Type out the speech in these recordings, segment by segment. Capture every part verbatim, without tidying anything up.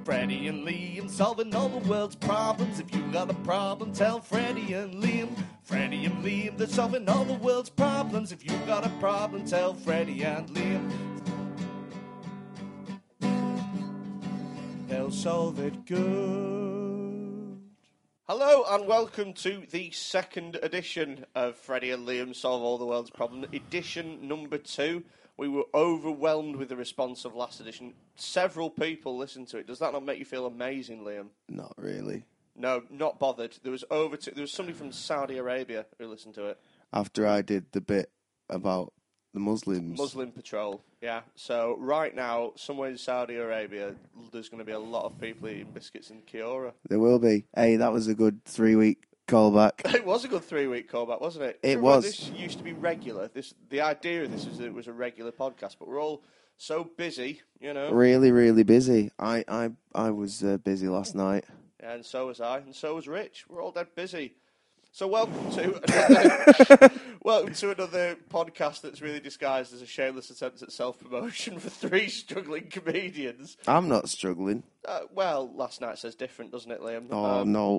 Freddie and Liam solving all the world's problems. If you got a problem, tell Freddie and Liam. Freddie and Liam, they're solving all the world's problems. If you got a problem, tell Freddie and Liam. They'll solve it good. Hello and welcome to the second edition of Freddie and Liam Solve All the World's Problems, edition number two. We were overwhelmed with the response of last edition. Several people listened to it. Does that not make you feel amazing, Liam? Not really. No, not bothered. There was over to, there was somebody from Saudi Arabia who listened to it. After I did the bit about the Muslims. Muslim Patrol, yeah. So right now, somewhere in Saudi Arabia, there's going to be a lot of people eating biscuits in Kiora. There will be. Hey, that was a good three-week callback. It was a good three-week callback, wasn't it? It Remember, was. This used to be regular. This the idea of this was that it was a regular podcast, but we're all so busy, you know. Really, really busy. I, I, I was uh, busy last night. And so was I, and so was Rich. We're all dead busy. So welcome to another, welcome to another podcast that's really disguised as a shameless attempt at self-promotion for three struggling comedians. I'm not struggling. Uh, well, last night says different, doesn't it, Liam? Oh, um, no.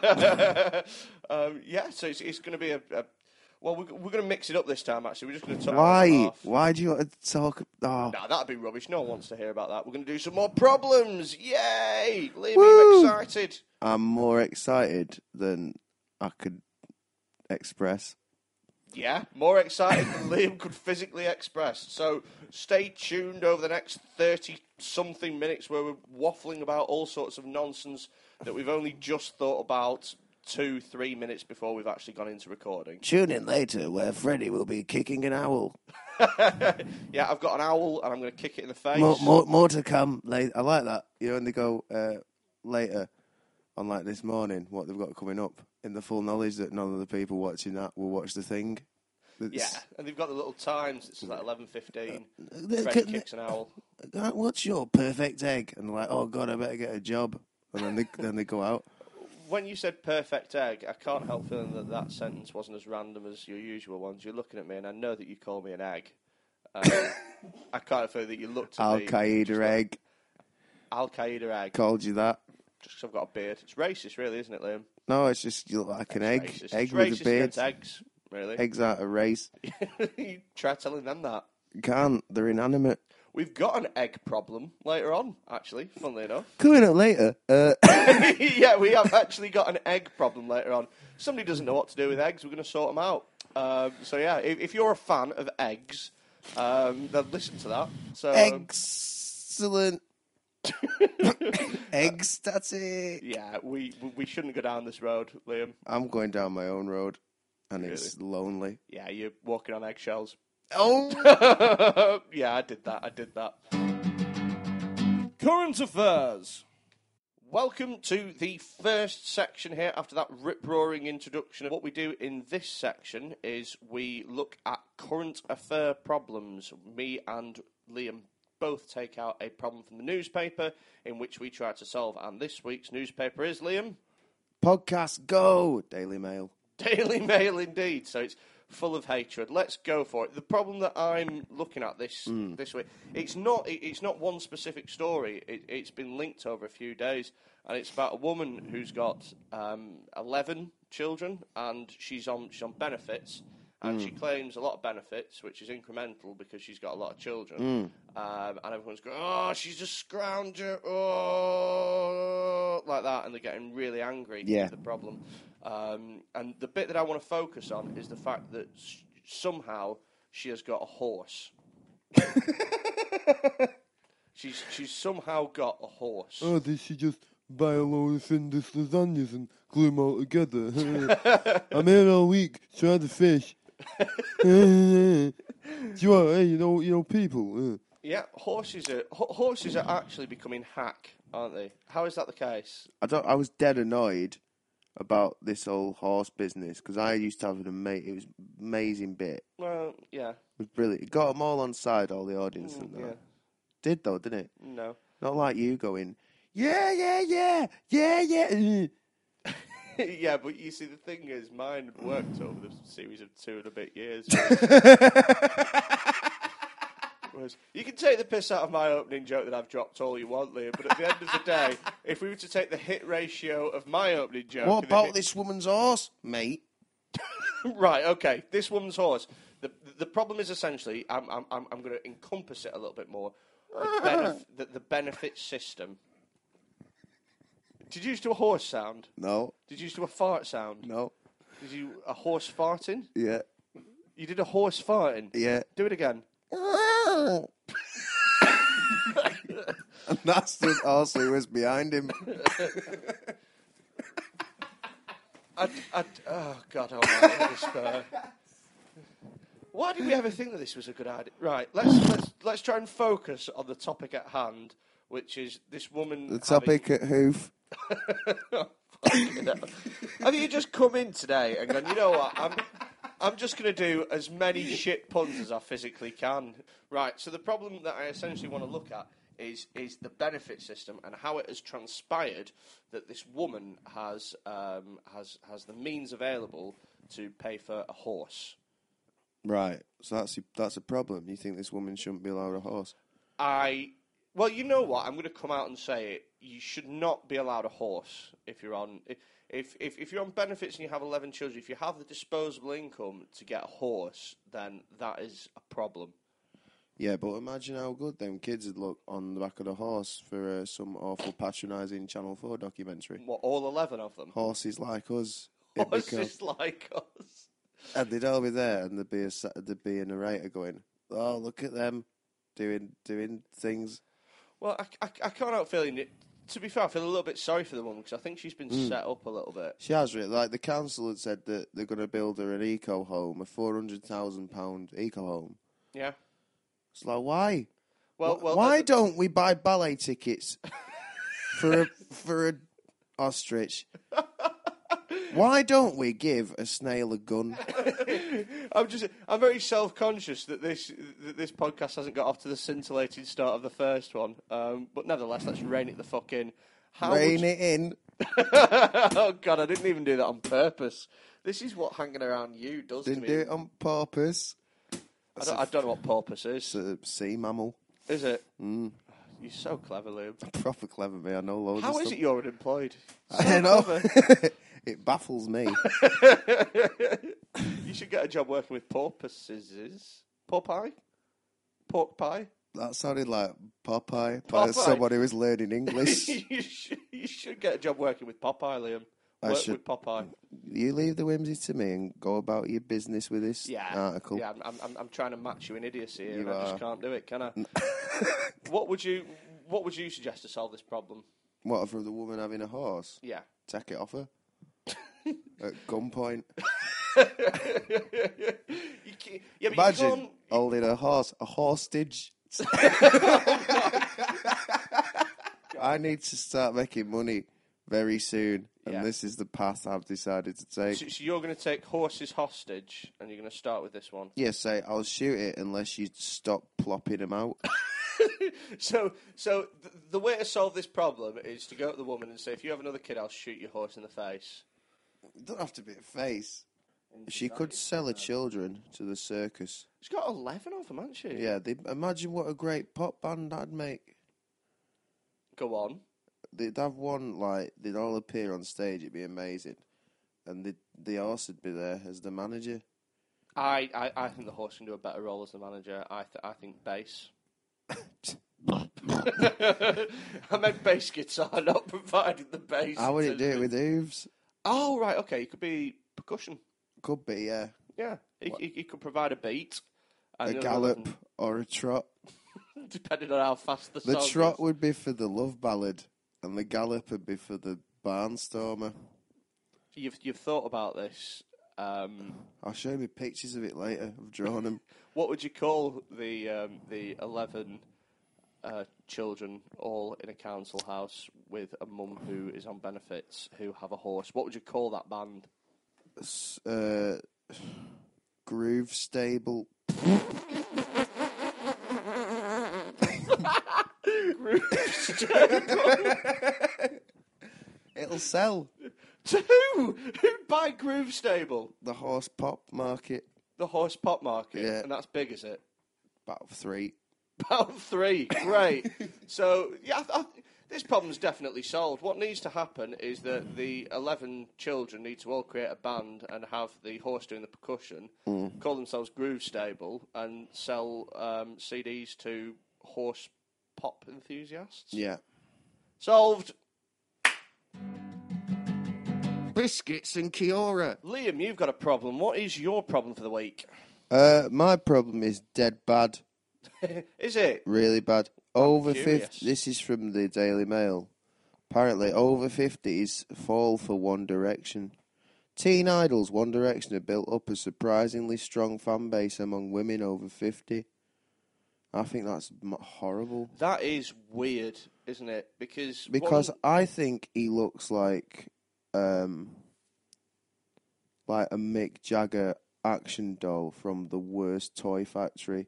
um, yeah, so it's, it's going to be a... a well, we're, we're going to mix it up this time, actually. We're just going to talk Why? about Why do you want to talk... Oh. Nah, that'd be rubbish. No one wants to hear about that. We're going to do some more problems. Yay! Liam, Woo! are you excited? I'm more excited than I could express. Yeah, more excited than Liam could physically express. So stay tuned over the next thirty-something minutes where we're waffling about all sorts of nonsense that we've only just thought about two, three minutes before we've actually gone into recording. Tune in later where Freddie will be kicking an owl. Yeah, I've got an owl and I'm going to kick it in the face. More, more, more to come later. I like that. You know, when they go uh, later on, like this morning, what they've got coming up, in the full knowledge that none of the people watching that will watch the thing. It's, yeah, and they've got the little times. It's like eleven fifteen. Uh, Freddie kicks an owl. uh, What's your perfect egg? And they're like, oh, God, I better get a job. And then they, then they go out. When you said perfect egg, I can't help feeling that that sentence wasn't as random as your usual ones. You're looking at me, and I know that you call me an egg. Um, I can't feel that you looked at me. Al-Qaeda egg. Al-Qaeda egg. Called you that. Just 'cause I've got a beard. It's racist, really, isn't it, Liam? No, it's just you look like an It's egg. racist. Egg It's with racist a beard. against eggs, really. Eggs aren't a race. You try telling them that. You can't. They're inanimate. We've got an egg problem later on, actually, funnily enough. Coming up later. Uh, Yeah, we have actually got an egg problem later on. Somebody doesn't know what to do with eggs. We're going to sort them out. Um, so, yeah, if, if you're a fan of eggs, um, then listen to that. So, excellent. Ecstatic. Yeah, we we shouldn't go down this road, Liam. I'm going down my own road, and Really? it's lonely. Yeah, you're walking on eggshells. Oh! Yeah, I did that. I did that. Current affairs. Welcome to the first section here after that rip-roaring introduction. What we do in this section is we look at current affair problems. Me and Liam both take out a problem from the newspaper in which we try to solve. And this week's newspaper is, Liam? Podcast Go! Daily Mail. Daily Mail indeed. So it's full of hatred. Let's go for it. The problem that I'm looking at this mm. this week, it's not it, it's not one specific story. It, it's been linked over a few days, and it's about a woman who's got um, eleven children, and she's on she's on benefits, and mm. she claims a lot of benefits, which is incremental because she's got a lot of children, mm. um, and everyone's going, oh, she's a scrounger, oh, like that, and they're getting really angry. Yeah. Is the problem. Um, and the bit that I want to focus on is the fact that s- somehow she has got a horse. she's she's somehow got a horse. Oh, did she just buy a load of Findus lasagnas and glue them all together? I'm here all week. Try the fish. Do you want, hey, you know, you know, people. Uh. Yeah, horses are ho- horses are actually becoming hack, aren't they? How is that the case? I don't. I was dead annoyed about this whole horse business because I used to have an amazing. It was amazing bit. Well, yeah. It was brilliant. It got them all on side, all the audience Mm, and that. yeah. Did though, didn't it? No. Not like you going, yeah, yeah, yeah, yeah, yeah. Yeah, but you see, the thing is, mine worked over the series of two and a bit years. was, you can take the piss out of my opening joke that I've dropped all you want, Liam, but at the end of the day, if we were to take the hit ratio of my opening joke... What about hit... this woman's horse, mate? Right, okay, this woman's horse. The the problem is essentially, I'm I'm I'm, I'm going to encompass it a little bit more. The, benef- the, the benefit system. Did you just do a horse sound? No. Did you just do a fart sound? No. Did you a horse farting? Yeah. You did a horse farting? Yeah. Do it again. And that's the horse who was behind him. I, I, oh, God, oh, my despair. Why did we ever think that this was a good idea? Right, let's let's let's try and focus on the topic at hand, which is this woman. The topic having... at hoof. Have you just come in today and gone, you know what, I'm I'm just going to do as many shit puns as I physically can. Right, so the problem that I essentially want to look at is is the benefit system and how it has transpired that this woman has um, has has the means available to pay for a horse. Right, so that's a, that's a problem. You think this woman shouldn't be allowed a horse? I, well, you know what? I'm going to come out and say it. You should not be allowed a horse if you're on if if if you're on benefits and you have eleven children. If you have the disposable income to get a horse, then that is a problem. Yeah, but imagine how good them kids would look on the back of the horse for uh, some awful patronising Channel four documentary. What, all eleven of them? Horses like us. It'd be cool. Horses like us. And they'd all be there, and there'd be a sa- there'd be a narrator going, "Oh, look at them doing doing things." Well, I, I, I can't help feeling it. To be fair, I feel a little bit sorry for the woman because I think she's been Mm. set up a little bit. She has, really. Like the council had said that they're going to build her an eco home, a four hundred thousand pound eco home. Yeah. It's like, why? Well, well. why uh, don't we buy ballet tickets for a for a ostrich? Why don't we give a snail a gun? I'm just, I'm very self-conscious that this that this podcast hasn't got off to the scintillating start of the first one. Um, but nevertheless, let's rein it the fuck in. How Rein would... it in. Oh God, I didn't even do that on purpose. This is what hanging around you does Didn't to me. do it on purpose. I don't, I don't know what porpoise It's is. a sea mammal. Is it? Mm. You're so clever, Liam. Proper clever, me. I know loads How of is stuff. it you're unemployed? So I know. clever. It baffles me. You should get a job working with porpoises. Popeye? Pork pie? That sounded like Popeye, by Popeye. someone who was learning English. you, should, you should get a job working with Popeye, Liam. I Work should- with Popeye. You leave the whimsy to me and go about your business with this Yeah, article. yeah. I'm, I'm, I'm trying to match you in idiocy here, You and I just are. can't do it, can I? what would you What would you suggest to solve this problem? What, for the woman having a horse? Yeah. Take it off her. At gunpoint. you can, yeah, but Imagine you can't. holding a horse, a hostage. I need to start making money very soon, and Yeah. this is the path I've decided to take. So, so you're going to take horses hostage, and you're going to start with this one. Yes, say I'll shoot it unless you stop plopping them out. So, so th- the way to solve this problem is to go to the woman and say, if you have another kid, I'll shoot your horse in the face. It don't have to be a face. She could sell her children to the circus. She's got eleven of them, hasn't she? Yeah, they, imagine what a great pop band that'd make. Go on. They'd have one, like, they'd all appear on stage, it'd be amazing. And the the horse would be there as the manager. I, I, I think the horse can do a better role as the manager. I th- I think bass. I meant bass guitar, not providing the bass. How would it do it with hooves? Oh, right, okay. It could be percussion. Could be, yeah. Yeah. He, he, he could provide a beat. A and the gallop other or a trot. one- Depending on how fast the, The song trot is. would be for the love ballad, and the gallop would be for the barnstormer. You've, you've thought about this. Um, I'll show you pictures of it later. I've drawn them. what would you call the um, the eleven uh, children all in a council house with a mum who is on benefits who have a horse? What would you call that band? S- Uh, groove stable. It'll sell. To who? Who'd buy Groove Stable? The horse pop market. The horse pop market. Yeah. And that's big, is it? About three. About three. Great. So, yeah, I, I, this problem's definitely solved. What needs to happen is that the eleven children need to all create a band and have the horse doing the percussion, Mm. call themselves Groove Stable, and sell um, C Ds to horse pop enthusiasts. Yeah. Solved. Biscuits and Kiora. Liam, you've got a problem. What is your problem for the week? Uh, my problem is dead bad. Is it? Really bad. Over curious. fifty. This is from the Daily Mail. Apparently, over fifties fall for One Direction. Teen idols One Direction have built up a surprisingly strong fan base among women over fifty. I think that's m- horrible. That is weird, isn't it? Because Because one- I think he looks like, um, like a Mick Jagger action doll from the worst toy factory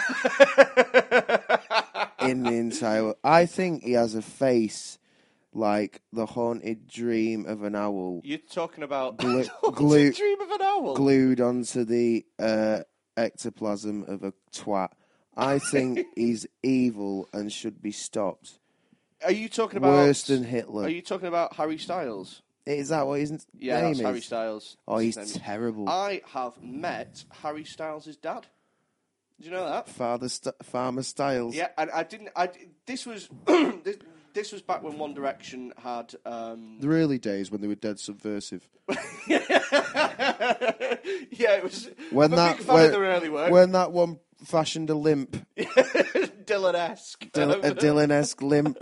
in the entire world. I think he has a face like the haunted dream of an owl You're talking about Glu- Haunted glue- Dream of an Owl. glued onto the uh, ectoplasm of a twat. I think he's evil and should be stopped. Are you talking about Worse than Hitler. Are you talking about Harry Styles? Is that what his n- Yeah, name that's is? Harry Styles. Oh, That's he's his name. terrible. I have met Harry Styles' dad. Did you know that? Father St- Farmer Styles. Yeah, and I didn't. I this was this, this was back when One Direction had. Um, The early days when they were dead subversive. yeah, it was. When I'm a that big fan when, of their early work. when that one fashioned a limp, Dylan-esque. Dil- a Dylan-esque limp.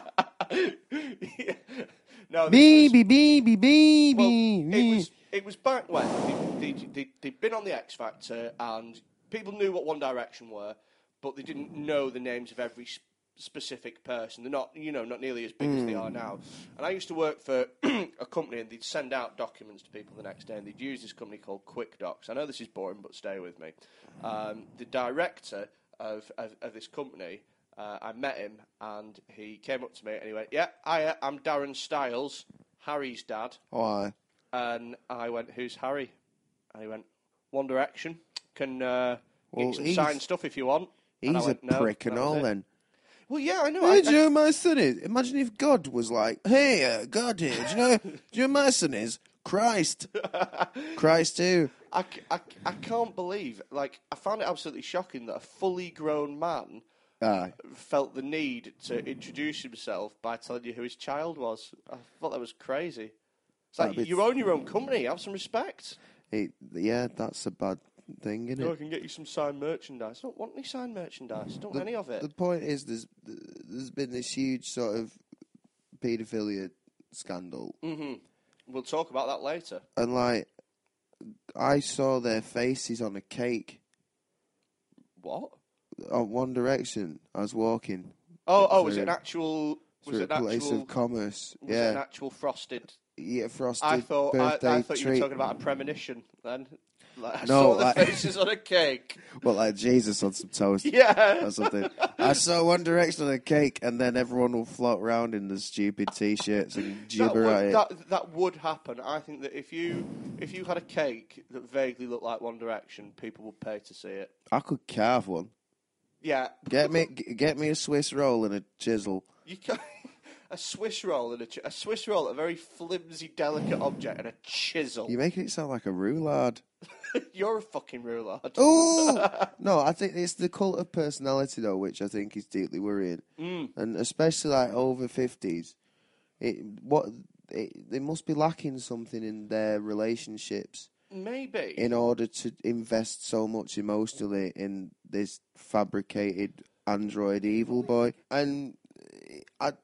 Yeah. No, this Baby, was- baby, baby. Well, it was it was back when they, they, they, they'd been on the X Factor and people knew what One Direction were, but they didn't know the names of every sp- specific person. They're not, you know, not nearly as big as they are now. And I used to work for a company, and they'd send out documents to people the next day, and they'd use this company called QuickDocs. I know this is boring, but stay with me. Um, the director of of, of this company. Uh, I met him, and he came up to me, and he went, "Yeah, I, I'm Darren Styles, Harry's dad." Why? And I went, "Who's Harry?" And he went, "One Direction. Can uh, Well, get you some he's- signed stuff if you want." And I He's went, a "No." prick and That was all it. then. Well, yeah, I know. Hey, I, do you I, know who my son is? Imagine if God was like, hey, uh, God here, do you know, do you know who my son is? Christ. Christ too. I, c- I c- I can't believe, like, I found it absolutely shocking that a fully grown man Aye. felt the need to introduce himself by telling you who his child was. I thought that was crazy. It's like, That'd be- you own your own company, have some respect. It, yeah, that's a bad thing, isn't Oh, I it? can get you some signed merchandise. I don't want any signed merchandise. I don't want any of it. The point is, there's there's been this huge sort of paedophilia scandal, hmm We'll talk about that later. and like, I saw their faces on a cake What? on One Direction. I was walking. Oh, oh, through- was it an actual? Was through it a an place actual? of commerce. Was it an Yeah, actual frosted? yeah, frosted I thought. I, birthday I thought you were treat. talking about a premonition. Then, like, I No, saw the like- faces on a cake. Well, like Jesus on some toast. Yeah. Or something. I saw One Direction on a cake, and then everyone will float around in the stupid t-shirts and That gibber would, at it. that, that would happen. I think that if you if you had a cake that vaguely looked like One Direction, people would pay to see it. I could carve one. Yeah. Get me, g- get me a Swiss roll and a chisel. You can a Swiss roll and a, ch- a Swiss roll, a very flimsy, delicate object, and a chisel. You're making it sound like a roulade. You're a fucking roulade. Oh no! I think it's the cult of personality though, which I think is deeply worrying, Mm. and especially like over fifties. It what it, they must be lacking something in their relationships Maybe. in order to invest so much emotionally in this fabricated android evil boy. And I,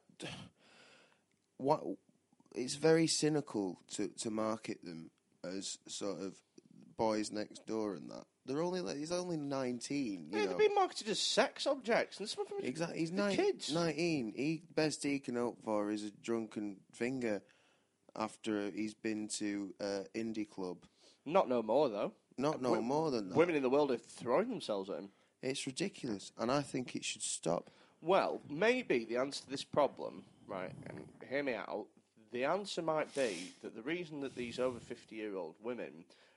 what it's very cynical to, to market them as sort of boys next door and that. They're only like, he's only nineteen. You Yeah, know. they've been marketed as sex objects, and some of them are Exactly. He's they're nine, kids. nineteen. He best he can hope for is a drunken finger after he's been to uh, indie club. Not no more though. Not no Wo- more than that. Women in the world are throwing themselves at him. It's ridiculous, and I think it should stop. Well, maybe the answer to this problem, right, and hear me out, the answer might be that the reason that these over fifty-year-old women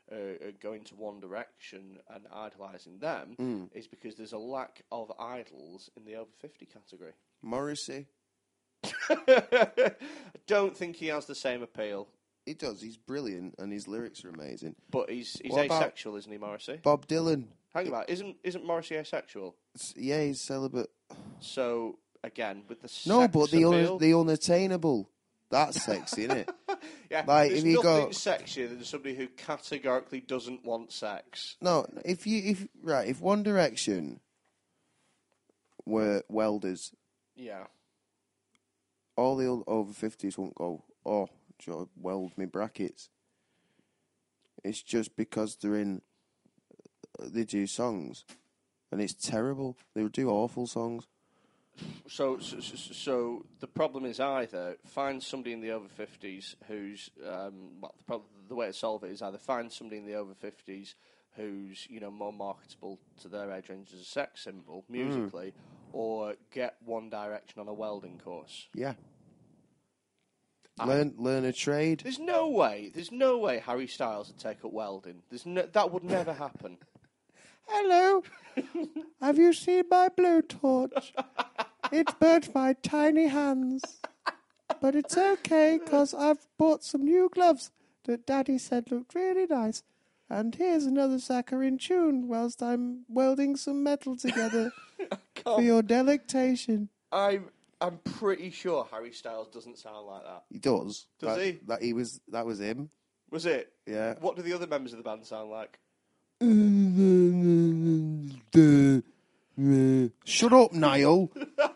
uh, are going to One Direction and idolising them Mm. is because there's a lack of idols in the over fifty category. Morrissey, I don't think he has the same appeal, he does. He's brilliant, and his lyrics are amazing. but he's he's What about- asexual, isn't he, Morrissey? Bob Dylan, Hang about, isn't isn't Morrissey asexual? s- yeah, he's celibate. So again, with the No, sex but the appeal, un- the unattainable. That's sexy, isn't it? yeah, like, there's if you nothing go- sexier than somebody who categorically doesn't want sex. No, if you if right, if One Direction were welders, Yeah. all the old over fifties won't go, oh, do you weld me brackets. It's just because they're in, they do songs, and it's terrible. They do awful songs. So, so, so, so the problem is either find somebody in the over fifties who's, um, well, the, problem, the way to solve it is either find somebody in the over fifties who's, you know, more marketable to their age range as a sex symbol musically, mm. or get One Direction on a welding course. Yeah. Learn, I, learn a trade. There's no way. There's no way Harry Styles would take up welding. There's no, that would never happen. Hello. Have you seen my blowtorch? It burnt my tiny hands. But it's okay, because I've bought some new gloves that Daddy said looked really nice. And here's another saccharine tune whilst I'm welding some metal together for your delectation. I'm I'm pretty sure Harry Styles doesn't sound like that. He does. Does that, he? That he was. That was him. Was it? Yeah. What do the other members of the band sound like? Shut up, Niall.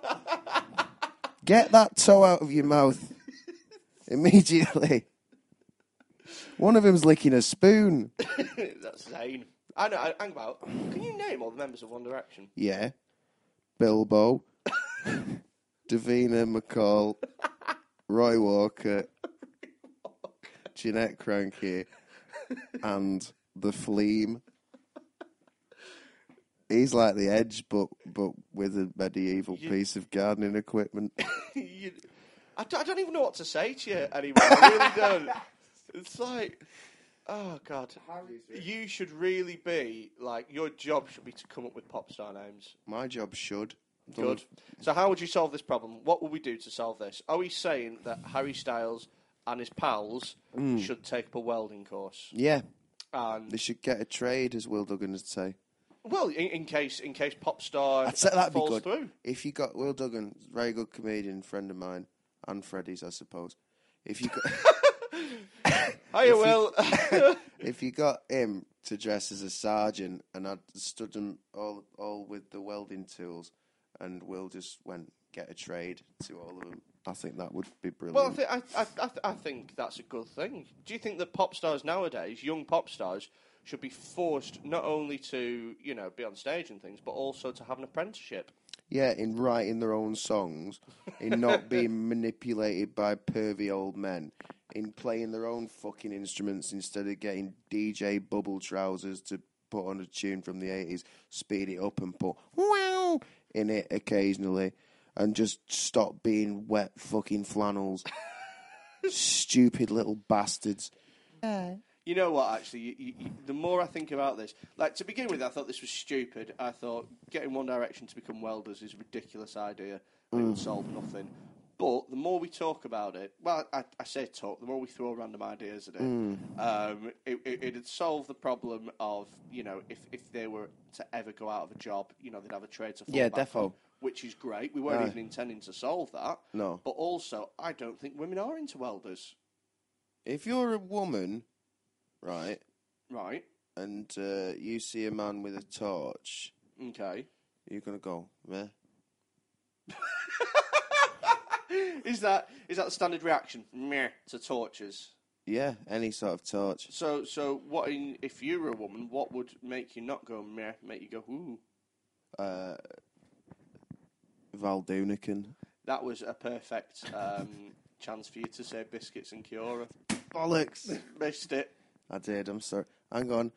Get that toe out of your mouth immediately. One of them's licking a spoon. That's Zayn. I know. I, hang about. Can you name all the members of One Direction? Yeah. Bilbo, Davina McCall, Roy Walker, Jeanette Cranky, and the Fleam. He's like the Edge, but but with a medieval you, piece of gardening equipment. you, I, don't, I don't even know what to say to you anymore. I really don't. It's like, oh God, you should really be like your job should be to come up with pop star names. My job should. Good. So how would you solve this problem? What would we do to solve this? Are we saying that Harry Styles and his pals mm. should take up a welding course? Yeah. And they should get a trade, as Will Duggan would say. Well, in, in case in case pop star I'd say that'd falls be good. through. If you got Will Duggan, very good comedian, friend of mine, and Freddie's, I suppose. If you got Hiya, Will. If you got him to dress as a sergeant, and I'd stood him all all with the welding tools, and Will just went get a trade to all of them, I think that would be brilliant. Well, I, th- I, I, I, th- I think that's a good thing. Do you think that pop stars nowadays, young pop stars, should be forced not only to, you know, be on stage and things, but also to have an apprenticeship? Yeah, in writing their own songs, in not being manipulated by pervy old men, in playing their own fucking instruments instead of getting D J Bubble Trousers to put on a tune from the eighties, speed it up and put wow in it occasionally, and just stop being wet fucking flannels. Stupid little bastards. Yeah. You know what, actually, you, you, you, the more I think about this, like, to begin with, I thought this was stupid. I thought getting One Direction to become welders is a ridiculous idea. Mm. It would solve nothing. But the more we talk about it, well, I, I say talk, the more we throw random ideas at it, mm. um, it, it, it'd solve the problem of, you know, if, if they were to ever go out of a job, you know, they'd have a trade to fall yeah, back defo. on, which is great. We weren't uh, even intending to solve that. No. But also, I don't think women are into welders. If you're a woman... Right. Right. And uh, you see a man with a torch. Okay. You're going to go, meh? is that is that the standard reaction? Meh to torches? Yeah, any sort of torch. So, so what? In, if you were a woman, what would make you not go meh? Make you go ooh? Uh, Val Doonican. That was a perfect um, chance for you to say biscuits and Kiora. Bollocks! Missed it. I did, I'm sorry. Hang on.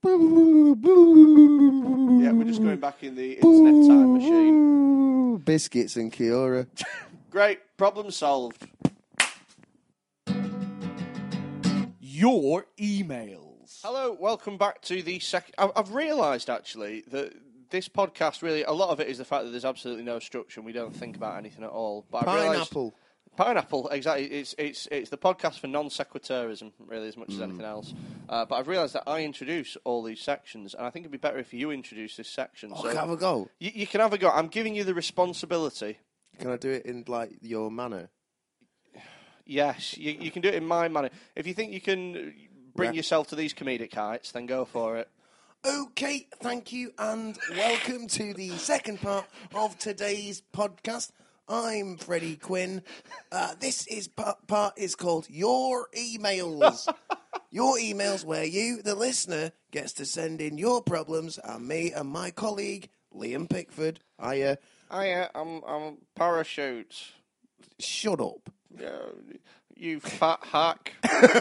Yeah, we're just going back in the internet time machine. Biscuits and Kiora. Great, problem solved. Your emails. emails. Hello, welcome back to the second. I've realised actually that this podcast really a lot of it is the fact that there's absolutely no structure and we don't think about anything at all. But I realised Pineapple. Pineapple, exactly. It's it's it's the podcast for non sequitourism, really, as much as anything else. Uh, but I've realised that I introduce all these sections, and I think it'd be better if you introduce this section. Oh, so can I have a go? You, you can have a go. I'm giving you the responsibility. Can I do it in like your manner? Yes, you, you can do it in my manner. If you think you can bring Yeah. yourself to these comedic heights, then go for it. Okay, thank you, and welcome to the second part of today's podcast. I'm Freddie Quinn. Uh, this is part, part is called Your Emails. Your emails where you, the listener, gets to send in your problems, and me and my colleague Liam Pickford. I uh, I, I'm, I'm parachute. shut up. Yeah, you fat hack.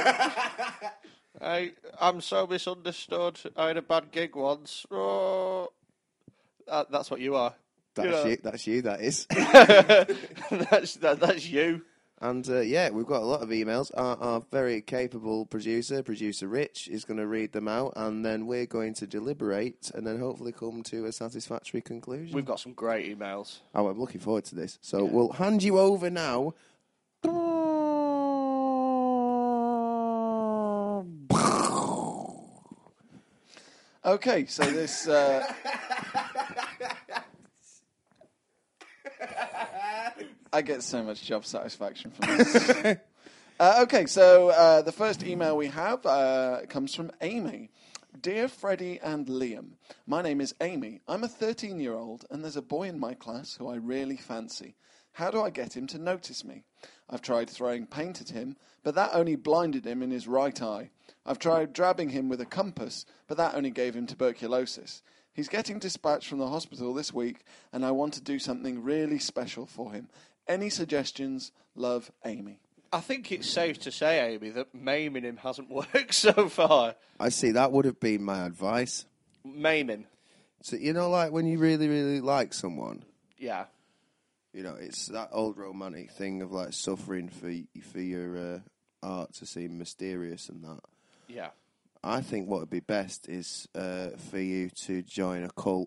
I, I'm so misunderstood. I had a bad gig once. Oh. That, that's what you are. That's You know. you. That's you. That is. that's that, that's you. And uh, yeah, we've got a lot of emails. Our, our very capable producer, producer Rich, is going to read them out, and then we're going to deliberate, and then hopefully come to a satisfactory conclusion. We've got some great emails. Oh, I'm looking forward to this. So we'll hand you over now. Okay, so this. Uh, I get so much job satisfaction from this. uh, okay, so uh, the first email we have uh, comes from Amy. Dear Freddie and Liam, my name is Amy. I'm a thirteen-year-old, and there's a boy in my class who I really fancy. How do I get him to notice me? I've tried throwing paint at him, but that only blinded him in his right eye. I've tried drabbing him with a compass, but that only gave him tuberculosis. He's getting dispatched from the hospital this week, and I want to do something really special for him. Any suggestions? Love, Amy. I think it's safe to say, Amy, that maiming him hasn't worked so far. I see. That would have been my advice. Maiming. So you know, like when you really, really like someone, Yeah. you know, it's that old romantic thing of like suffering for for your uh, art to seem mysterious and that. Yeah. I think what would be best is uh, for you to join a cult.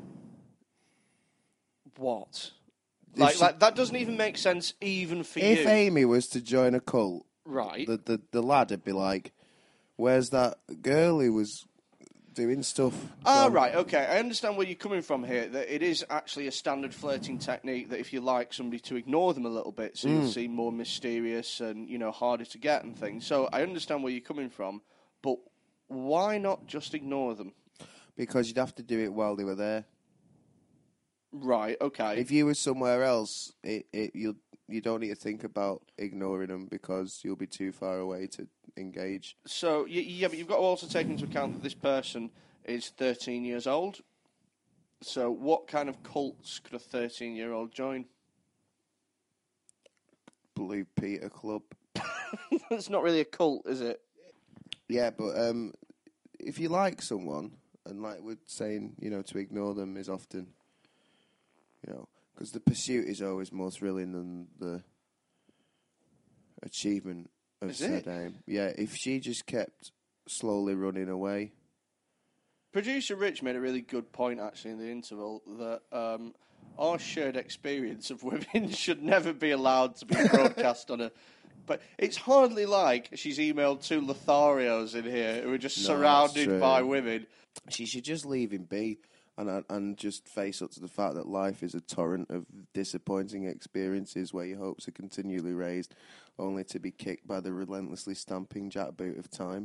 What? If Like, she- like that doesn't even make sense, even for If you. Amy was to join a cult, Right. the, the the lad would be like, "Where's that girl who was doing stuff?" Ah, from-" right, okay. I understand where you're coming from here, that it is actually a standard flirting technique that if you like somebody to ignore them a little bit, so you'll seem more mysterious and, you know, harder to get and things. So I understand where you're coming from, but why not just ignore them? Because you'd have to do it while they were there. Right, okay. If you were somewhere else, it, it you you don't need to think about ignoring them because you'll be too far away to engage. So, y- yeah, but you've got to also take into account that this person is thirteen years old. So what kind of cults could a thirteen-year-old join? Blue Peter Club. It's not really a cult, is it? Yeah, but um, if you like someone, and like we're saying, you know, to ignore them is often, you know, because the pursuit is always more thrilling than the achievement of Is said it? aim. Yeah, if she just kept slowly running away. Producer Rich made a really good point, actually, in the interval, that um, our shared experience of women should never be allowed to be broadcast on a... But it's hardly like she's emailed two Lotharios in here who are just No, surrounded that's by true. women. She should just leave him be and and just face up to the fact that life is a torrent of disappointing experiences where your hopes are continually raised, only to be kicked by the relentlessly stamping jackboot of time.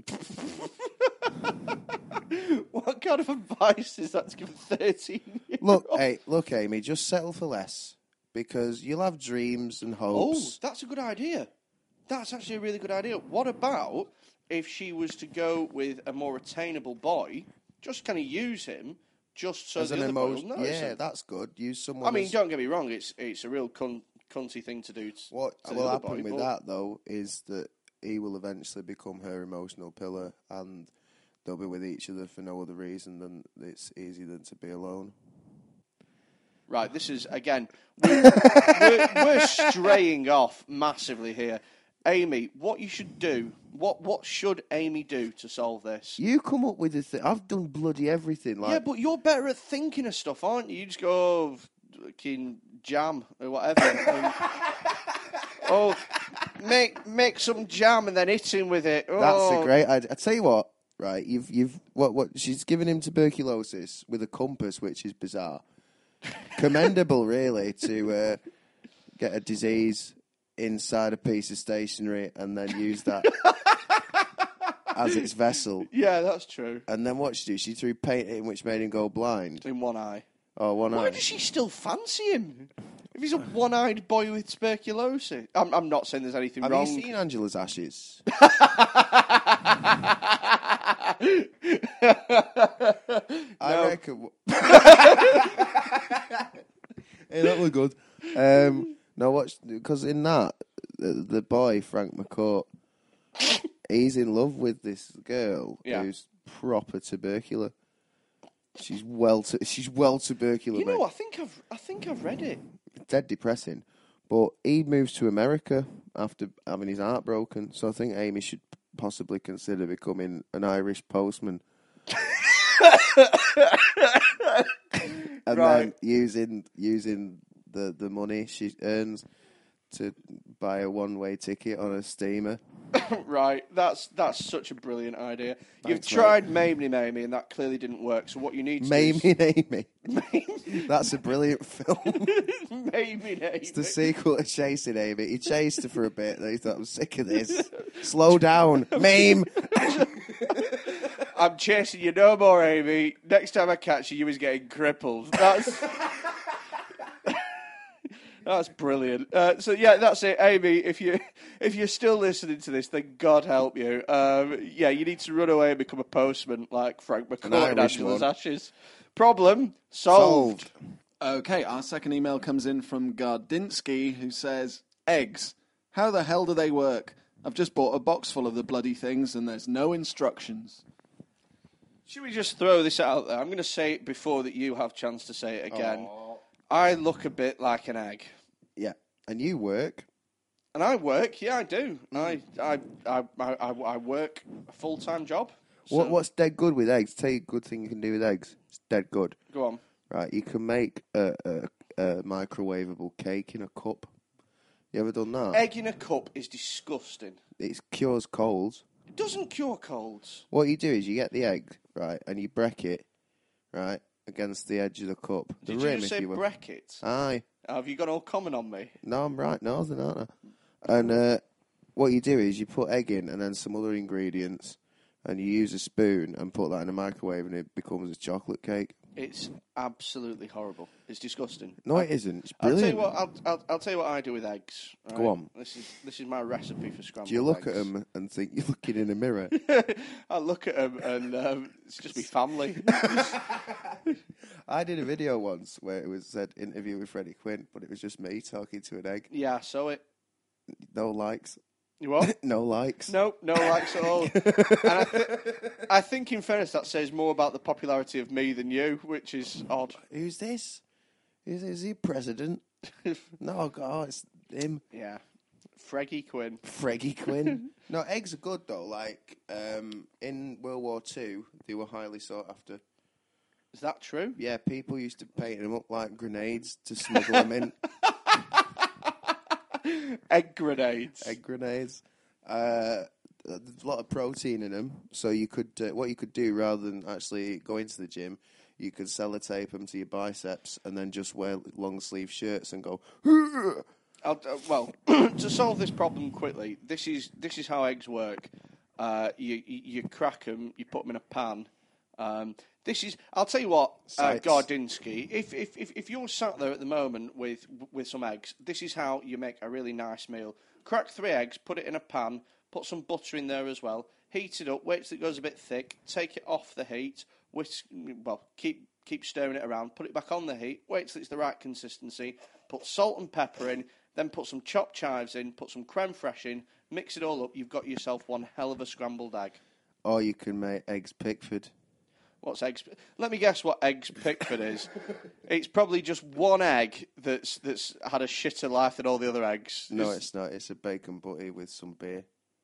What kind of advice is that to give a thirteen year Look, hey, look, Amy, just settle for less because you'll have dreams and Oh, hopes. that's a good idea. That's actually a really good idea. What about if she was to go with a more attainable boy, just kind of use him, just so As the an other boy will emotion, notice yeah, him? that's good. Use someone. I mean, as- don't get me wrong, it's it's a real cun- cunty thing to do. To, what to the will other happen boy, with but- that though is that he will eventually become her emotional pillar, and they'll be with each other for no other reason than it's easy than to be alone. Right, this is, again, we're, we're, we're straying off massively here. Amy, what you should do, what what should Amy do to solve this? You come up with a thing. I've done bloody everything. Like, Yeah, but you're better at thinking of stuff, aren't you? You just go, oh, fucking jam or whatever. and, oh, make make some jam and then hit him with it. Oh. that's a great idea. I tell you what, right? You've you've what what she's given him tuberculosis with a compass, which is bizarre. Commendable, really, to uh, get a disease inside a piece of stationery and then use that as its vessel. Yeah, that's true. And then what she do? She threw paint in, which made him go blind. In one eye. Oh, one Why eye. does she still fancy him? If he's a one-eyed boy with tuberculosis. I'm, I'm not saying there's anything Have wrong. you seen Angela's ashes? I reckon. Hey, that look good. Um, no, watch because in that the, the boy Frank McCourt, he's in love with this girl Yeah. who's proper tubercular. She's well, tu- she's well tubercular. You know, mate. I think I've, I think I've read it. Dead depressing. But he moves to America after having his heart broken. So I think Amy should possibly consider becoming an Irish postman. And Right. then using using the, the money she earns to buy a one way ticket on a steamer. Right, that's that's such a brilliant idea. You've Thanks, tried Mamie and Amy, and that clearly didn't work. So what you need to Mamie do and Amy. That's a brilliant film. is Mamie and Amy. It's the sequel to Chasing Amy. He chased her for a bit, then he thought, I'm sick of this. Slow down, Mame. I'm chasing you no more, Amy. Next time I catch you, you was getting crippled. That's that's brilliant. Uh, so yeah, that's it, Amy. If you if you're still listening to this, then God help you. Um, yeah, you need to run away and become a postman like Frank McCourt in Irish Angela's one. Ashes. Problem solved. Solved. Okay, our second email comes in from Gardinsky, who says, eggs. How the hell do they work? I've just bought a box full of the bloody things and there's no instructions. Should we just throw this out there? I'm going to say it before that you have a chance to say it again. I look a bit like an egg. Yeah. And you work. And I work, yeah, I do. I I I I, I I work a full time job. So, What What's dead good with eggs? Tell you a good thing you can do with eggs. It's dead good. Go on. Right, you can make a, a, a microwavable cake in a cup. You ever done that? Egg in a cup is disgusting. It cures colds. It doesn't cure colds. What you do is you get the egg, right, and you break it, right, against the edge of the cup. The Did rim, you just if say you will. bracket? Aye. Have you gone all common on me? No, I'm right northern, aren't I? And uh, what you do is you put egg in and then some other ingredients, and you use a spoon and put that in a microwave, and it becomes a chocolate cake. It's absolutely horrible. It's disgusting. No, it isn't. It's I'll tell brilliant. you what. I'll, I'll, I'll tell you what I do with eggs. Go right? on. This is this is my recipe for scrambled Do you look eggs. at them and think you're looking in a mirror? I look at them and um, it's just me family. I did a video once where it was said interview with Freddie Quinn, but it was just me talking to an egg. Yeah, so it. No likes. You what? No likes. No, no likes at all. And I, th- I think, in fairness, that says more about the popularity of me than you, which is odd. Who's this? Is, is he president? No, God, it's him. Yeah, Freggy Quinn. Freggy Quinn. No, eggs are good though. Like um, in World War Two, they were highly sought after. Is that true? Yeah, people used to paint them up like grenades to smuggle them in. Egg grenades. Egg grenades. Uh, there's a lot of protein in them, so you could uh, what you could do rather than actually going to the gym, you could sellotape them to your biceps and then just wear long sleeve shirts and go. I'll, uh, well, to solve this problem quickly, this is this is how eggs work. Uh, you, you you crack them, you put them in a pan. Um, this is. I'll tell you what, uh, Sites. Gardinsky. If, if if if you're sat there at the moment with with some eggs, this is how you make a really nice meal. Crack three eggs, put it in a pan, put some butter in there as well. Heat it up, wait till it goes a bit thick. Take it off the heat. Whisk, well, keep keep stirring it around. Put it back on the heat. Wait till it's the right consistency. Put salt and pepper in. Then put some chopped chives in. Put some creme fraiche in. Mix it all up. You've got yourself one hell of a scrambled egg. Or you can make eggs Pickford. What's eggs? Let me guess what eggs Pickford is. It's probably just one egg that's that's had a shitter life than all the other eggs. No, it's not. It's a bacon butty with some beer.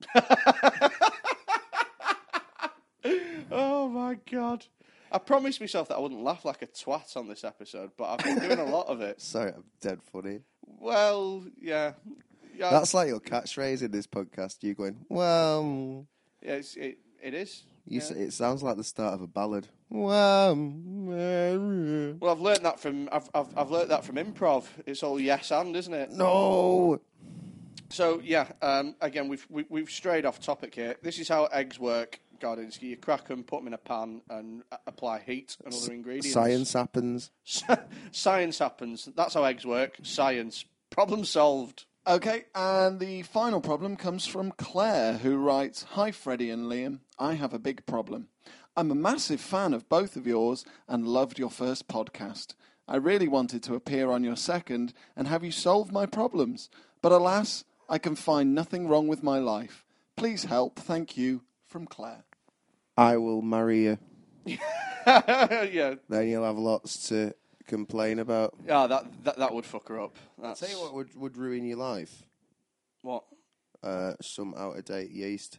Oh my god! I promised myself that I wouldn't laugh like a twat on this episode, but I've been doing a lot of it. Sorry, I'm dead funny. Well, yeah, yeah. That's like your catchphrase in this podcast. You going, well, yeah it's, it it is. you yeah. s it sounds like the start of a ballad. Well, Well, I've learnt that from I've I've I've learnt that from improv. It's all yes and, isn't it? no. So yeah, um, again we've we, we've strayed off topic here. This is how eggs work, Gardinsky. You crack them, put them in a pan, and a- apply heat and other ingredients. Science happens. Science happens. That's how eggs work. Science. Problem solved. Okay, and the final problem comes from Claire, who writes, Hi, Freddie and Liam. I have a big problem. I'm a massive fan of both of yours and loved your first podcast. I really wanted to appear on your second and have you solve my problems. But alas, I can find nothing wrong with my life. Please help. Thank you. From Claire. I will marry you. Yeah. Then you'll have lots to complain about. Yeah, that, that that would fuck her up. That's Tell you what would, would ruin your life. What? Uh, some out-of-date yeast.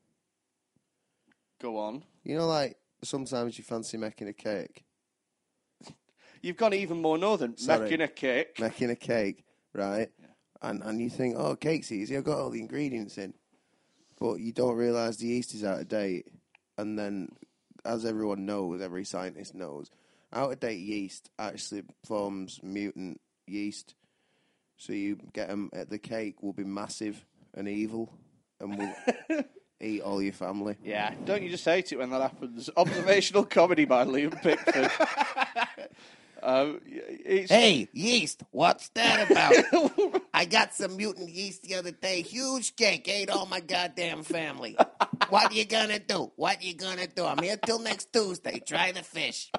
Go on. You know, like, sometimes you fancy making a cake. You've gone even more northern. Sorry. Making a cake. Making a cake, right? Yeah. And and you think, oh, cake's easy, I've got all the ingredients in. But you don't realise the yeast is out of date. And then, as everyone knows, every scientist knows, out of date yeast actually forms mutant yeast. So you get them, the cake will be massive and evil and will eat all your family. Yeah. Don't you just hate it when that happens? Observational comedy by Liam Pickford. um, it's... Hey, yeast, what's that about? I got some mutant yeast the other day. Huge cake, ate all my goddamn family. What you gonna do? What you gonna do? I'm here till next Tuesday. Try the fish.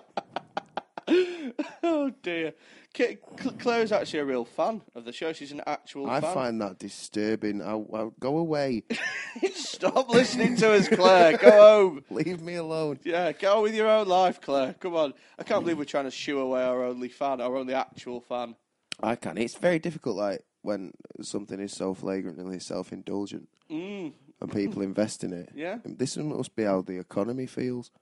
Oh, dear. K- Cl- Claire's actually a real fan of the show. She's an actual I fan. find that disturbing. I'll, I'll go away. Stop listening to us, Claire. Go home. Leave me alone. Yeah, get on with your own life, Claire. Come on. I can't believe we're trying to shoo away our only fan, our only actual fan. I can. It's very difficult, like, when something is so flagrantly self-indulgent Mm. and people invest in it. Yeah. This must be how the economy feels.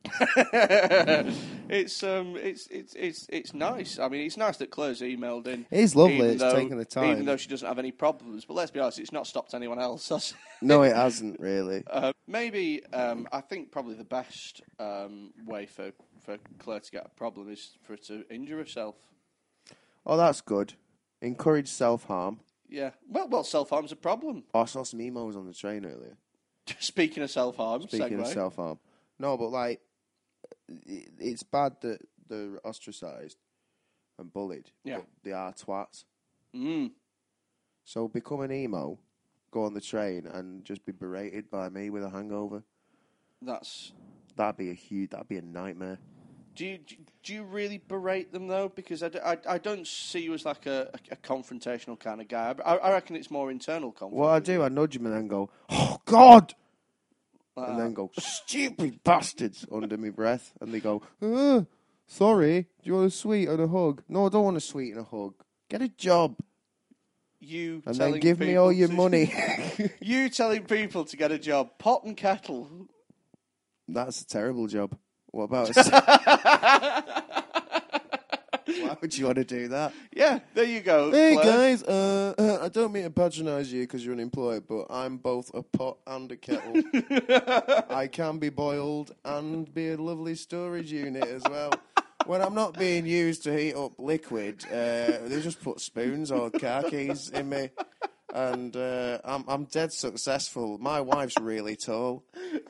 it's um, it's it's it's it's nice. I mean, it's nice that Claire's emailed in. It is lovely. even It's though- taken the time. even though she doesn't have any problems. But let's be honest, it's not stopped anyone else. has it? No, it hasn't, really. Uh, maybe um, I think probably the best um, way for for Claire to get a problem is for her to injure herself. Oh, that's good. Encourage self-harm. Yeah. Well, well, self harm's a problem. Oh, I saw some emos on the train earlier. Speaking of self harm, Speaking segue. of self-harm. No, but, like, it, it's bad that they're ostracised and bullied. Yeah. But they are twats. Mm. So become an emo, go on the train, and just be berated by me with a hangover. That's. That'd be a huge. That'd be a nightmare. Do you do you really berate them though? Because I, d- I, I don't see you as like a, a, a confrontational kind of guy. I, I reckon it's more internal conflict. What I do, I nudge them and then go, "Oh God," Like and that. then go, "Stupid bastards," under my breath, and they go, uh, "Sorry, do you want a sweet and a hug?" No, I don't want a sweet and a hug. Get a job You and telling then give me people all your to- money. You telling people to get a job, pot and kettle. That's a terrible job. What about? A Why would you want to do that? Yeah, there you go. Hey Claire. guys, uh, I don't mean to patronise you because you're unemployed, but I'm both a pot and a kettle. I can be boiled and be a lovely storage unit as well. When I'm not being used to heat up liquid, uh, they just put spoons or car keys in me, and uh, I'm I'm dead successful. My wife's really tall.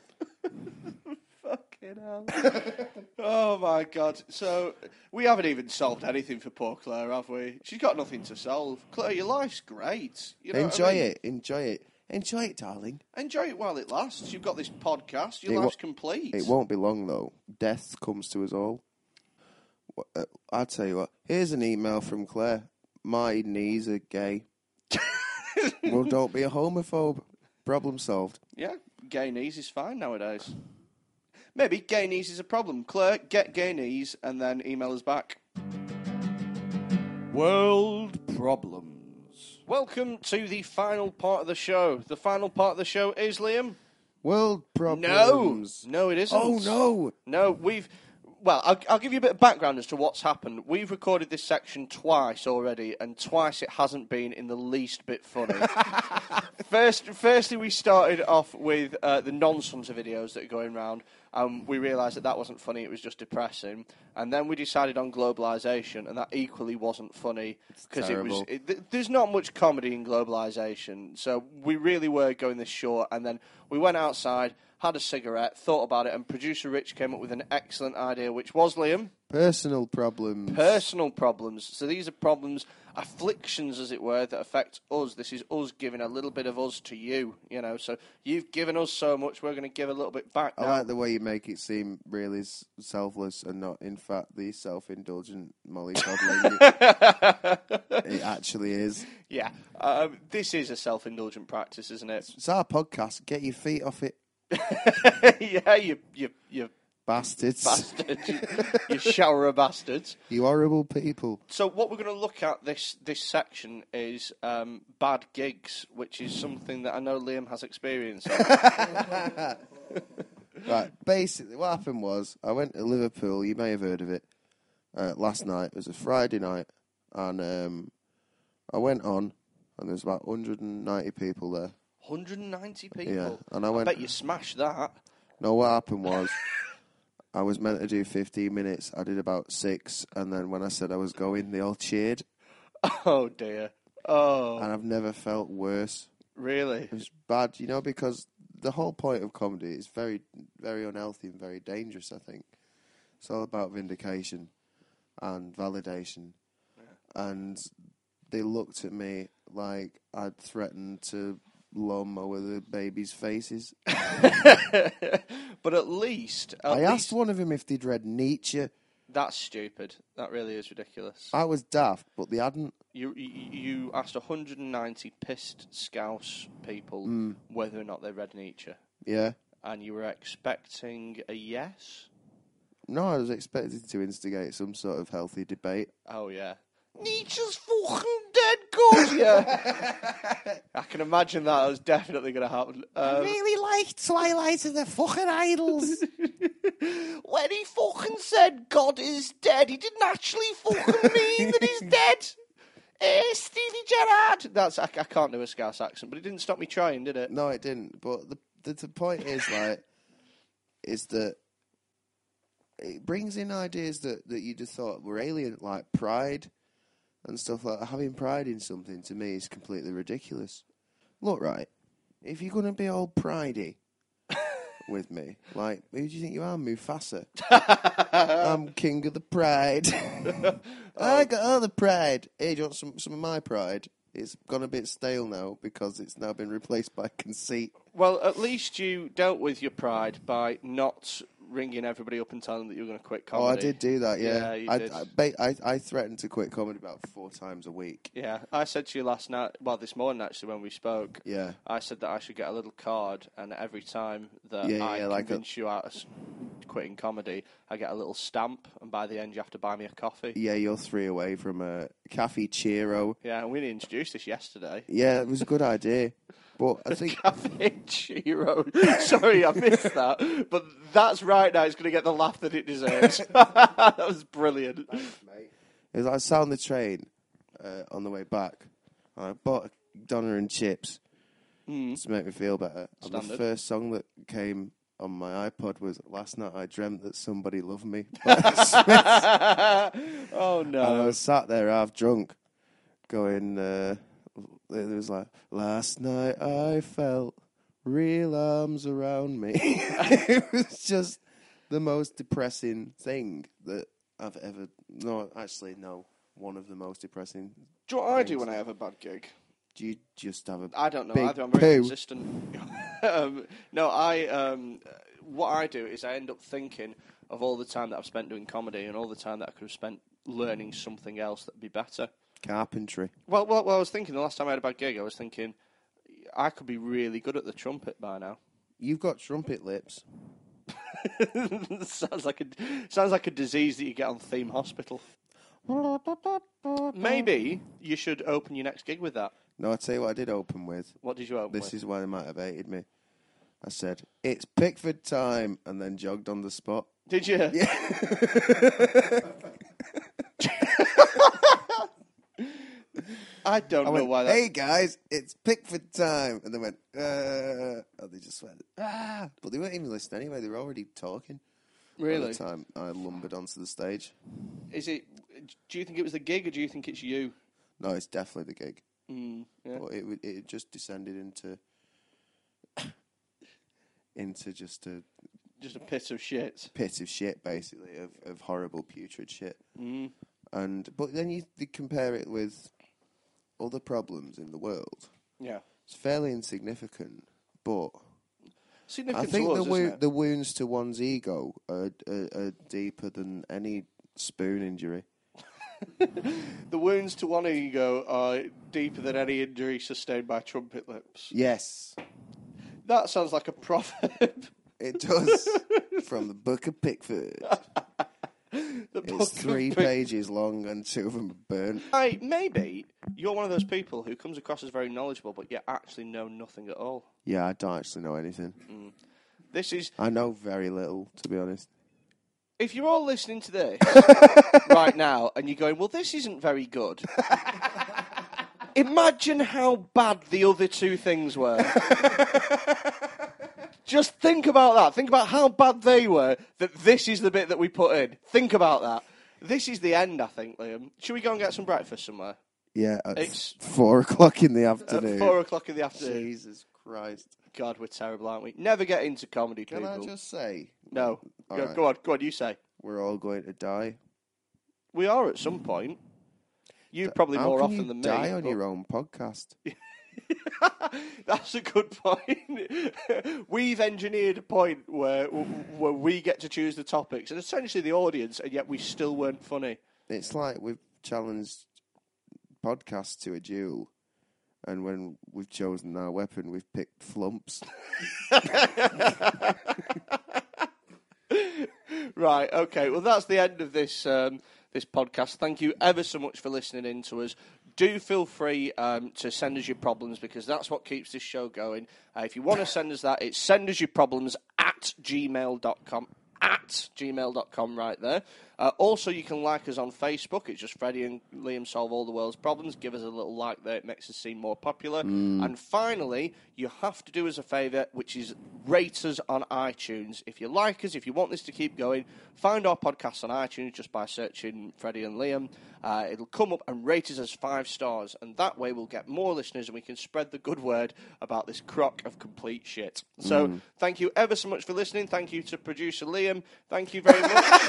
Fucking hell. Oh my god. So we haven't even solved anything for poor Claire, have we? She's got nothing to solve. Claire, your life's great. You know what I Enjoy mean? it, enjoy it, enjoy it, darling. Enjoy it while it lasts. You've got this podcast. Your It wa- life's complete. It won't be long though. Death comes to us all. Wh- uh, I'll tell you what. Here's an email from Claire. My knees are gay. Well, don't be a homophobe. Problem solved. Yeah, gay knees is fine nowadays. maybe gay knees is a problem. Claire, get gay knees and then email us back. World problems. Welcome to the final part of the show. The final part of the show is, Liam? World problems. No, no, it isn't. Oh, no. No, we've... Well, I'll, I'll give you a bit of background as to what's happened. We've recorded this section twice already, and twice it hasn't been in the least bit funny. First, firstly, we started off with uh, the non-Sunter videos that are going round, and we realised that that wasn't funny, it was just depressing. And then we decided on globalisation, and that equally wasn't funny, because it was. It, th- there's not much comedy in globalisation, so we really were going this short, and then we went outside, had a cigarette, thought about it, and producer Rich came up with an excellent idea, which was, Liam? Personal problems. Personal problems. So these are problems, afflictions, as it were, that affect us. This is us giving a little bit of us to you, you know. So you've given us so much, we're going to give a little bit back I now. like the way you make it seem really s- selfless and not, in fact, the self-indulgent mollycoddling it, it actually is. Yeah. Um, this is a self-indulgent practice, isn't it? It's our podcast. Get your feet off it, Yeah, you, you, you bastards. bastards. you, you shower of bastards. You horrible people. So what we're going to look at this this section is um, bad gigs, which is something that I know Liam has experience of. Right, basically, what happened was, I went to Liverpool, you may have heard of it, uh, last night. It was a Friday night, and um, I went on, and there was about one hundred ninety people there. one hundred ninety people? Yeah, and I I went... bet you smashed that. No, what happened was, I was meant to do fifteen minutes, I did about six, and then when I said I was going, they all cheered, Oh, dear. Oh, and I've never felt worse. really? It was bad, you know, because the whole point of comedy is very, very unhealthy and very dangerous, I think. It's all about vindication and validation. Yeah. And they looked at me like I'd threatened to lawnmower the babies' faces. But at least... At I least asked one of them if they'd read Nietzsche. That's stupid. That really is ridiculous. I was daft, but they hadn't. You you, you asked one hundred ninety pissed Scouse people Mm. whether or not they read Nietzsche. Yeah. And you were expecting a yes? No, I was expected to instigate some sort of healthy debate. Oh, yeah. Nietzsche's fucking dead good, yeah. I can imagine that. That was definitely going to happen. Um, Really liked Twilight of the fucking Idols. when he fucking said God is dead, he didn't actually fucking mean that he's dead. Eh, Stevie Gerrard. That's I, I can't do a Scouse accent, but it didn't stop me trying, did it? No, it didn't. But the the, the point is, like, is that it brings in ideas that, that you just thought were alien, like pride and stuff like that. Having pride in something, to me, is completely ridiculous. Look, right, if you're going to be all pridey with me, like, who do you think you are, Mufasa? I'm king of the pride. I got all the pride. Hey, do you want some, some of my pride? It's gone a bit stale now because it's now been replaced by conceit. Well, at least you dealt with your pride by not ringing everybody up and telling them that you were going to quit comedy. Oh, I did do that, yeah. Yeah, you I, did. I, ba- I, I threatened to quit comedy about four times a week. Yeah, I said to you last night, well, this morning actually, when we spoke, Yeah. I said that I should get a little card, and every time that Yeah, I yeah, like convince you out of s- quitting comedy, I get a little stamp, and by the end you have to buy me a coffee. Yeah, you're three away from a Cafe Chiro. Yeah, and we introduced this yesterday. Yeah, it was a good idea. But I think... Cafe Chiro. Sorry, I missed that. But that's right now. It's going to get the laugh that it deserves. That was brilliant. Thanks, mate. It was like I sat on the train uh, on the way back. And I bought a doner and chips Mm. to make me feel better. And the Standard. first song that came on my iPod was Last Night I Dreamt That Somebody Loved Me by the Smiths. Oh, And I no. was sat there half drunk going... Uh, it was like, last night I felt real arms around me. It was just the most depressing thing that I've ever... No, actually, no. One of the most depressing... Do you know what I do when I have a bad gig? Do you just have a... I don't know. Big Either I'm very poo. consistent. um, no, I. Um, what I do is I end up thinking of all the time that I've spent doing comedy and all the time that I could have spent learning something else that'd be better. Carpentry. Well, well, well, I was thinking the last time I had a bad gig, I was thinking I could be really good at the trumpet by now. You've got trumpet lips. sounds like a sounds like a disease that you get on Theme Hospital. Maybe you should open your next gig with that. No, I'll tell you what I did open with. What did you open This with? is why they might have hated me. I said, it's Pickford time, and then jogged on the spot. Did you? Yeah. I don't I know went, why that... hey guys, it's Pickford time. And they went, uh, and they just went, ah. But they weren't even listening anyway. They were already talking. By Really? the time I lumbered onto the stage. Is it... Do you think it was the gig, or do you think it's you? No, it's definitely the gig. Mm, yeah. But it would- it just descended into into just a Just a pit of shit. pit of shit, basically, of, of horrible, putrid shit. Mm. And but then you, you compare it with other problems in the world. Yeah. It's fairly insignificant, but Significant I think to us, the isn't wo- it? the wounds to one's ego are, are, are deeper than any spoon injury. The wounds to one ego are deeper than any injury sustained by trumpet lips. Yes, That sounds like a proverb. it does. From the Book of Pickford. The book It's of three Pick- pages long and two of them are burnt. I, maybe you're one of those people who comes across as very knowledgeable, but you actually know nothing at all. Yeah, I don't actually know anything. This is... I know very little, to be honest. If you're all listening to this right now and you're going, well, this isn't very good, imagine how bad the other two things were. Just think about that. Think about how bad they were, that this is the bit that we put in. Think about that. This is the end, I think, Liam. Should we go and get some breakfast somewhere? Yeah, at It's- four o'clock in the At afternoon. four o'clock in the afternoon. Jesus Christ. God, we're terrible, aren't we? Never get into comedy, Can people. I just say, No. All Go, right. go on, go on, you say. we're all going to die? We are at some point. You probably How more can often you than me. die on but- your own podcast? That's a good point. We've engineered a point where where we get to choose the topics, and essentially the audience, and yet we still weren't funny. It's like we've challenged podcasts to a duel, and when we've chosen our weapon, we've picked flumps. Right, okay. Well, that's the end of this um, this podcast. Thank you ever so much for listening in to us. Do feel free um, to send us your problems, because that's what keeps this show going. Uh, if you want to send us that, it's send us your problems at gmail dot com. At gmail dot com right there. Uh, also, you can like us on Facebook. It's just Freddie and Liam Solve All the World's Problems. Give us a little like there. It makes us seem more popular. And finally, you have to do us a favour, which is rate us on iTunes. If you like us, if you want this to keep going, find our podcast on iTunes just by searching Freddie and Liam. Uh, it'll come up and rate us as five stars. And that way we'll get more listeners and we can spread the good word about this crock of complete shit. So thank you ever so much for listening. Thank you to producer Liam. Thank you very much.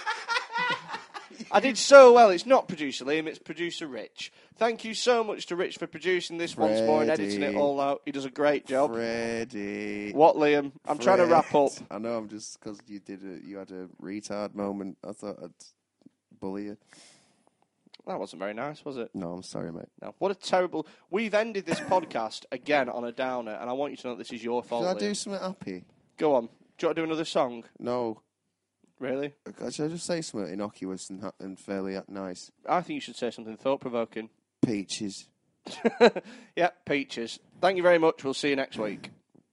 I did so well. It's not producer Liam, it's producer Rich. Thank you so much to Rich for producing this once more and editing it Freddie. all out. He does a great job. Freddie. What, Liam? I'm trying to wrap up. I know. I'm just because you did a, you had a retard moment. I thought I'd bully you. That wasn't very nice, was it? No, I'm sorry, mate. No. What a terrible... We've ended this podcast again on a downer, and I want you to know this is your fault, Should I Liam. do something happy? Go on. Do you want to do another song? No. Really? Should I just say something innocuous and, ha- and fairly nice? I think you should say something thought-provoking. Peaches. Yeah, peaches. Thank you very much. We'll see you next week.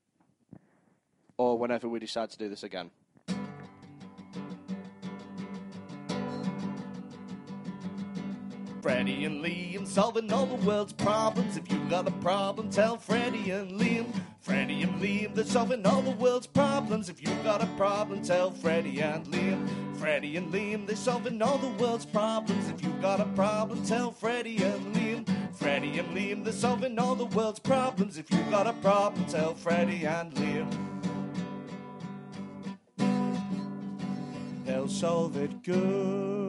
Or whenever we decide to do this again. Freddie and Liam solving all the world's problems. If you got a problem, tell Freddie and Liam. Freddie and Liam, they're solving all the world's problems. If you got a problem, tell Freddie and Liam. Freddie and Liam, they're solving all the world's problems. If you got a problem, tell Freddie and Liam. Freddie and Liam, they're solving all the world's problems. If you got a problem, tell Freddie and Liam. They'll solve it good.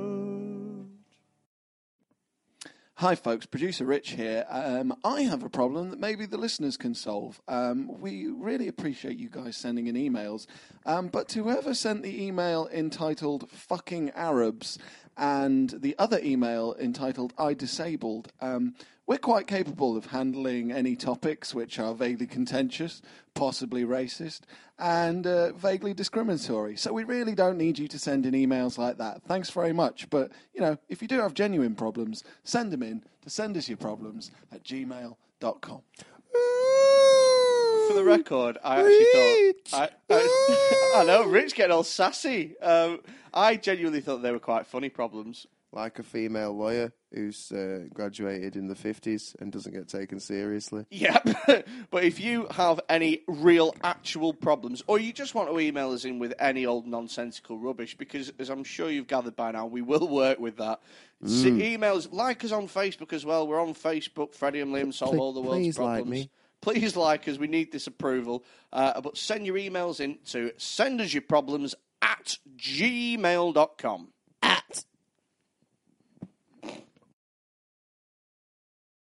Hi, folks. Producer Rich here. Um, I have a problem that maybe the listeners can solve. Um, we really appreciate you guys sending in emails. Um, but to whoever sent the email entitled Fucking Arabs, and the other email entitled I Disabled. Um, we're quite capable of handling any topics which are vaguely contentious, possibly racist, and uh, vaguely discriminatory. So we really don't need you to send in emails like that. Thanks very much. But, you know, if you do have genuine problems, send them in to send us your problems at gmail dot com. For the record, I actually thought... I, I, I know, Rich getting all sassy. Um, I genuinely thought they were quite funny problems. Like a female lawyer who's uh, graduated in the fifties and doesn't get taken seriously. Yeah, but if you have any real, actual problems, or you just want to email us in with any old nonsensical rubbish, because as I'm sure you've gathered by now, we will work with that. Mm. Email us, like us on Facebook as well. We're on Facebook, Freddie and Liam Solve Please, All the World's please Problems. like me. Please like us, we need this approval. Uh, but send your emails in to send us your problems at gmail dot com. At